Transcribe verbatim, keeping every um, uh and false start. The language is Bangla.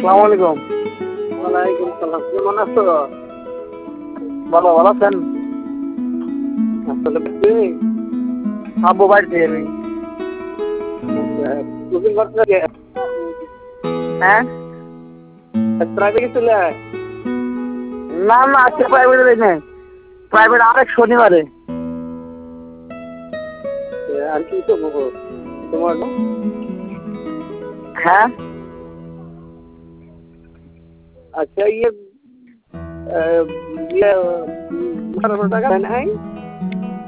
আসসালামু আলাইকুম। ওয়ালাইকুম সালাম। কেমন আছো? ভালো, ভালো আছেন? আসলে কি আব্বু বাড়িতে আমি। কোচিং করতে লাগে হ্যাঁ? প্রাইভেট গেছিলে? না না আজকে প্রাইভেটে যাই নাই। প্রাইভেট আরেক শনিবারে। আর কি করবো তোমার না? হ্যাঁ? আচ্ছা ইয়ে ইয়ে টাকা নাই